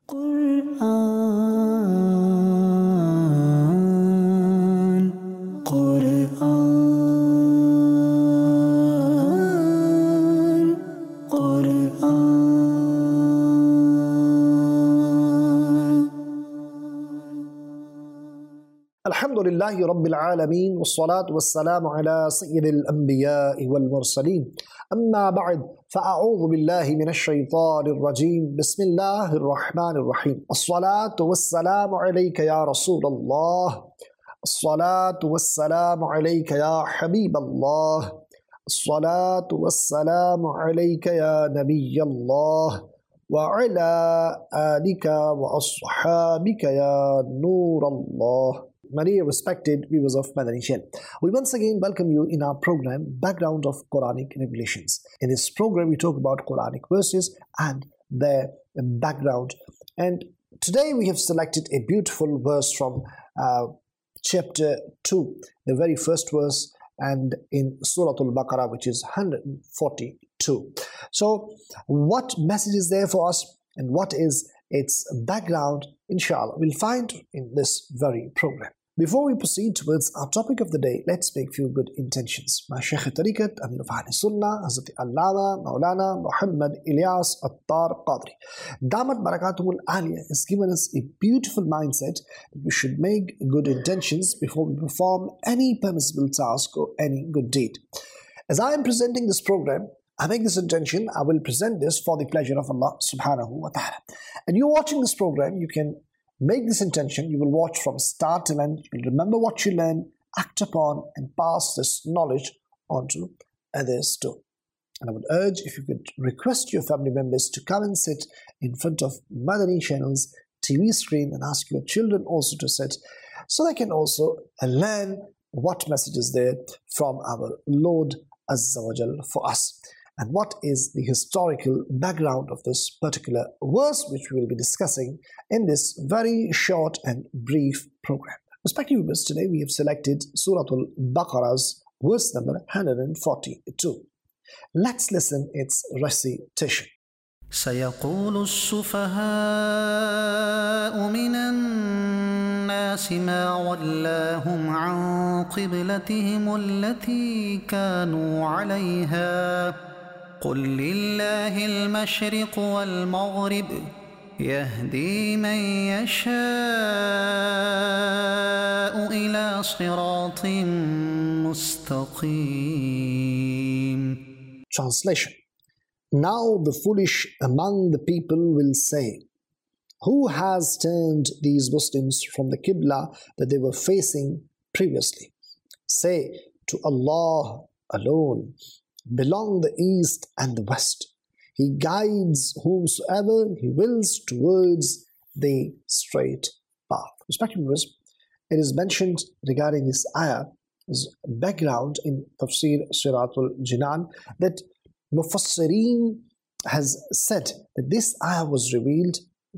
قرآن قرآن قرآن الحمد لله رب العالمين والصلاة والسلام على سيد الأنبياء والمرسلين أما بعد فأعوذ بالله من الشيطان الرجيم بسم الله الرحمن الرحيم الصلاة والسلام عليك يا رسول الله الصلاة والسلام عليك يا حبيب الله الصلاة والسلام عليك يا نبي الله وعلى آلك وأصحابك يا نور الله. My dear respected viewers of Madani Channel, we once again welcome you in our program Background of Quranic Revelations. In this program we talk about Quranic verses and their background, and today we have selected a beautiful verse from chapter 2, the very first verse, and in Surah Al-Baqarah, which is 142. So what message is there for us and what is its background, inshallah, we'll find in this very program. Before we proceed towards our topic of the day, let's make few good intentions. My Shaykh Tariqat, Amir of Ahli Sunnah, Hazrat Allama, Maulana, Muhammad Ilyas Attar Qadri. Damat Barakatumul Aliyah has given us a beautiful mindset that we should make good intentions before we perform any permissible task or any good deed. As I am presenting this program, I make this intention, I will present this for the pleasure of Allah subhanahu wa ta'ala. And you're watching this program, you can make this intention, you will watch from start to end, you'll remember what you learn, act upon and pass this knowledge on to others too. And I would urge if you could request your family members to come and sit in front of Madani Channel's TV screen and ask your children also to sit so they can also learn what message is there from our Lord Azza wa Jal for us. And what is the historical background of this particular verse, which we will be discussing in this very short and brief program. Respected viewers, today we have selected Surah Al-Baqarah's verse number 142. Let's listen its recitation. سيقول السفهاء من الناس ما ولاهم عن قبلتهم التي كانوا عليها قل لله المشرق والمغرب يهدي من يشاء إلى صراط مستقيم. Translation. Now the foolish among the people will say, who has turned these Muslims from the Qibla that they were facing previously? Say, to Allah alone belong the east and the west. He guides whomsoever He wills towards the straight path. Respected viewers, it is mentioned regarding this ayah as background in Tafsir Siratul Jinan that Mufassirin has said that this ayah was revealed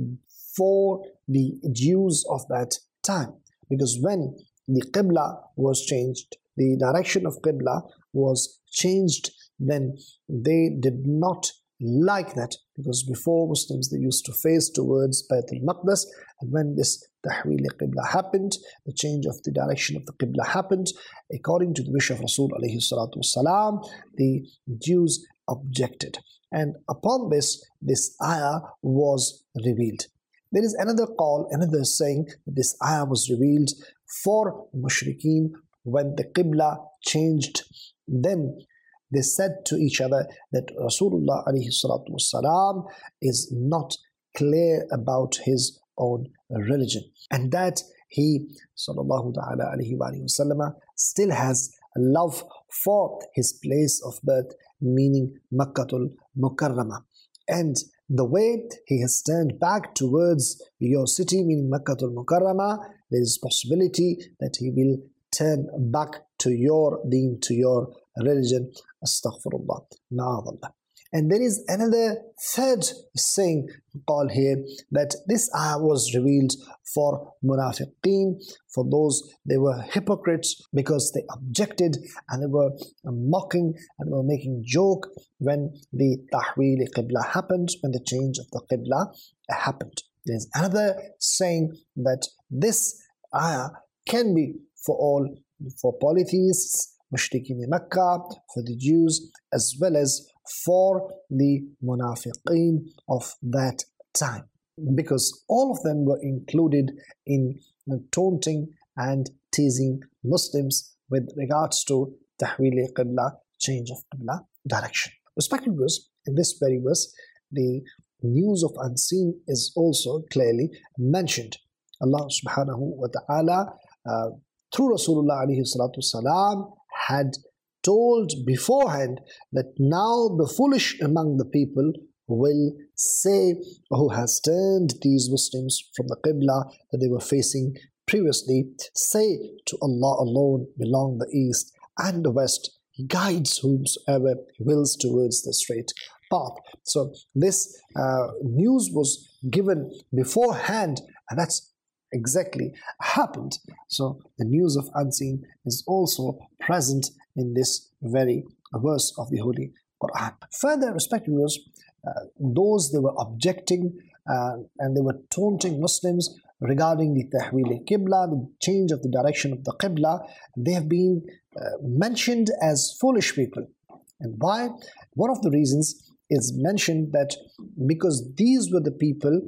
for the Jews of that time, because when the Qibla was changed, the direction of Qibla was changed, then they did not like that, because before Muslims they used to face towards Bayt al-Maqdis, and when this Tahweel Qibla happened, the change of the direction of the Qibla happened, according to the wish of Rasul alayhi salatu wasalam, the Jews objected, and upon this ayah was revealed. There is another call, another saying that this ayah was revealed for Mushrikeen when the Qibla changed. Then they said to each other that Rasulullah alayhi salatu wasalam is not clear about his own religion, and that he sallallahu ta'ala alayhi wa sallam still has a love for his place of birth, meaning Makkatul Mukarramah. And the way he has turned back towards your city, meaning Makkatul Mukarramah, there is possibility that he will turn back to your deen, to your religion. Astaghfirullah. Ma'adallah. And there is another third saying called here, that this ayah was revealed for munafiqeen, for those they were hypocrites because they objected and they were mocking and they were making joke when the tahweel qibla happened, when the change of the qibla happened. There's another saying that this ayah can be for all, for polytheists, mushrikeen in Mecca, for the Jews, as well as for the munafiqeen of that time, because all of them were included in taunting and teasing Muslims with regards to tahweel qibla, change of qibla direction. Respected viewers, in this very verse, the news of unseen is also clearly mentioned. Allah subhanahu wa ta'ala through Rasulullah alayhi salatu salam had told beforehand that now the foolish among the people will say, who has turned these Muslims from the Qibla that they were facing previously, say to Allah alone belong the East and the West. He guides whomsoever He wills towards the straight path. So this news was given beforehand, and that's exactly happened. So the news of unseen is also present in this very verse of the Holy Quran. Further, respected viewers, those they were objecting and they were taunting Muslims regarding the tahweel qibla, the change of the direction of the qibla, they have been mentioned as foolish people. And why? One of the reasons is mentioned that because these were the people,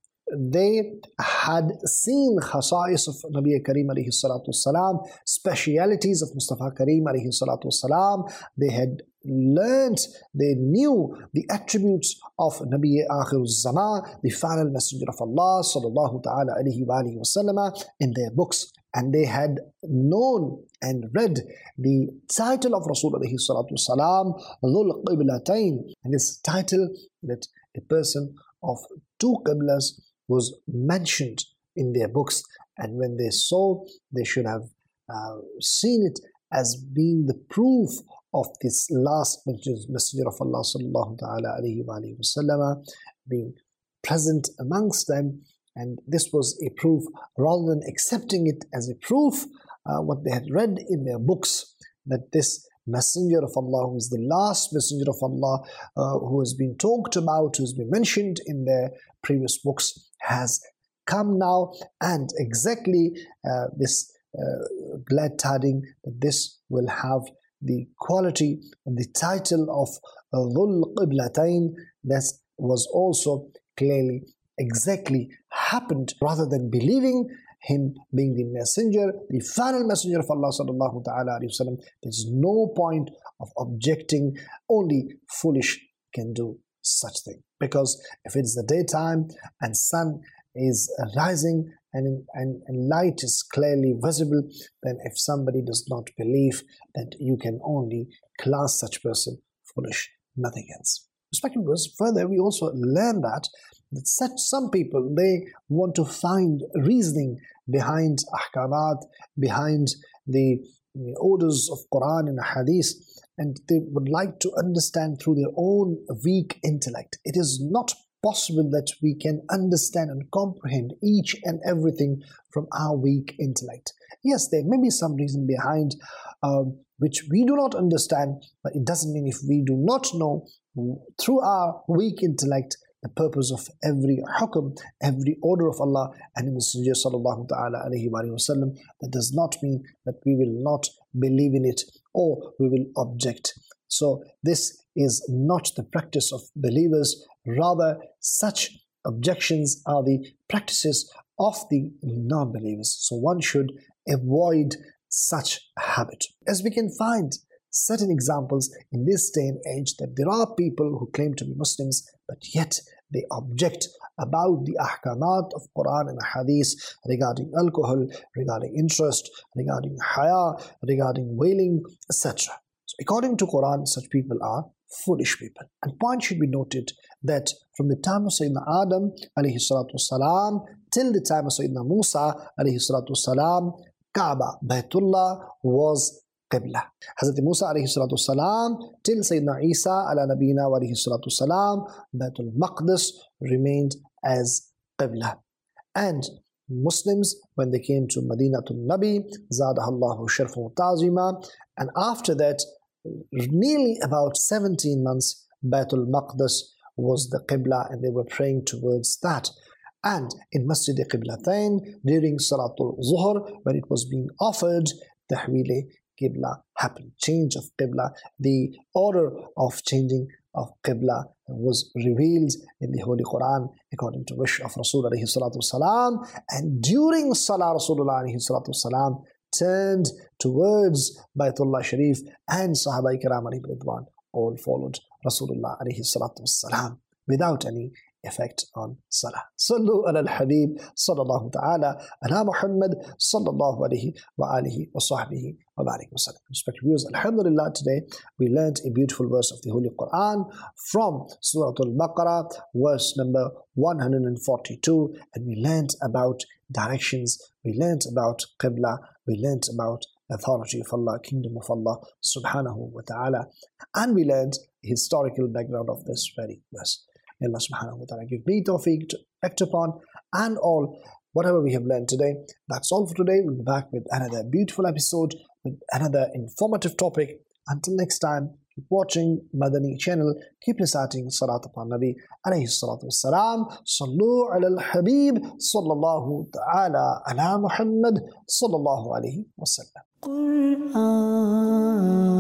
they had seen khasa'is of Nabi Kareem alayhi salatu wasalam, specialities of Mustafa Kareem alayhi salatu wasalam. They had learnt, they knew the attributes of Nabi Akhirul Zaman, the final messenger of Allah sallallahu ta'ala alayhi wa alihi wasallam, in their books. And they had known and read the title of Rasul alayhi salatu wasalam, Dhul Qiblatayn, and this title that a person of two qiblas was mentioned in their books, and when they saw, they should have seen it as being the proof of this last messenger of Allah sallallahu ta'ala alayhi wa alihi wasallam being present amongst them. And this was a proof, rather than accepting it as a proof, what they had read in their books, that this messenger of Allah, who is the last messenger of Allah, who has been talked about, who has been mentioned in their previous books, has come now, and exactly this glad tiding that this will have the quality and the title of Dhul Qiblatayn, that was also clearly exactly happened. Rather than believing him being the messenger, the final messenger of Allah sallallahu ta'ala alayhi wa sallam, there's no point of objecting. Only foolish can do such thing. Because if it's the daytime and sun is rising and light is clearly visible, then if somebody does not believe, that you can only class such person foolish, nothing else. Respected viewers, further we also learn that some people, they want to find reasoning behind ahkamat, behind the orders of Quran and Hadith, and they would like to understand through their own weak intellect. It is not possible that we can understand and comprehend each and everything from our weak intellect. Yes, there may be some reason behind which we do not understand, but it doesn't mean if we do not know through our weak intellect the purpose of every hukum, every order of Allah and the Messenger sallallahu ta'ala alayhi wa sallam, that does not mean that we will not believe in it or we will object. So this is not the practice of believers. Rather, such objections are the practices of the non-believers. So one should avoid such habit. As we can find certain examples in this day and age, that there are people who claim to be Muslims, but yet they object about the ahkamat of Quran and Hadith regarding alcohol, regarding interest, regarding haya, regarding wailing, etc. So according to Quran, such people are foolish people. And point should be noted that from the time of Sayyidina Adam alayhi salatu wasalam till the time of Sayyidina Musa alayhi salatu wasalam, Kaaba, Baytullah was Qibla. Hazrat Musa alayhi salatu wasalam till Sayyidina Isa ala nabina wa alayhi salatu wasalam, Baytul Maqdis remained as Qibla. And Muslims, when they came to Madinatul Nabi, Zadahallahu Sharfu Ta'zima, and after that, nearly about 17 months, Baytul Maqdis was the Qibla and they were praying towards that. And in Masjid Qiblatain, during Salatul Zuhr, when it was being offered, Tahweel Qibla happened, change of Qibla. The order of changing of Qibla was revealed in the Holy Quran according to wish of Rasul alayhi salatu wasalam. And during Salah, Rasulullah alayhi salatu wasalam turned towards Baytullah Sharif, and Sahaba Kiram alayhi ridwan all followed Rasulullah alayhi salatu wasalam without any effect on Salah. Sallu ala al-Habib sallallahu ta'ala ala Muhammad sallallahu alayhi wa alihi wa sahbihi wa barik wa sallam. Respected viewers, alhamdulillah, today we learned a beautiful verse of the Holy Quran from Surah Al-Baqarah, verse number 142, and we learned about directions, we learned about Qibla, we learned about authority of Allah, kingdom of Allah subhanahu wa ta'ala, and we learned the historical background of this very verse. Allah subhanahu wa ta'ala give me tawfiq to act upon and all whatever we have learned today. That's all for today. We'll be back with another beautiful episode, with another informative topic. Until next time, keep watching Madani channel, keep reciting Salat upon Nabi alayhi salatu wassalam. Sallu ala al-Habib sallallahu ta'ala ala Muhammad sallallahu alayhi wa sallam.